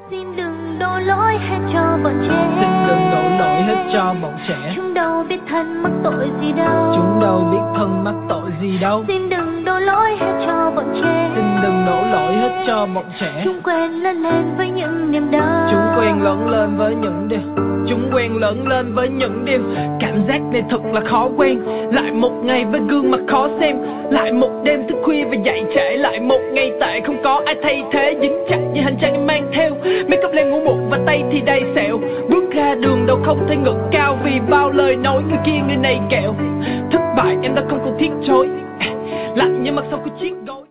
Xin đừng đổ lỗi hết cho bọn trẻ. Xin đừng đổ lỗi hết cho bọn trẻ. Chúng đâu biết thân mắc tội gì đâu. Chúng đâu biết thân mắc tội gì đâu. Xin đừng đổ lỗi hết cho bọn trẻ. Xin đừng đổ lỗi hết cho bọn trẻ. Chúng quen lớn lên với những niềm đau. Chúng quen lớn lên với những điều. Chúng quen lớn lên với những điều. Cảm giác này thật là khó quen. Lại một ngày với gương mặt khó xem. Lại một đêm thức khuya và dậy trễ. Lại một ngày tệ không có ai thay thế. Dính chặt như hành trang em mang theo. Make up lên ngủ một và tay thì đầy sẹo. Bước ra đường đâu không thấy ngực cao. Vì bao lời nói người kia người này kẹo. Thất bại em đã không còn thiết trôi. Lại như mặt sau của chiếc gối.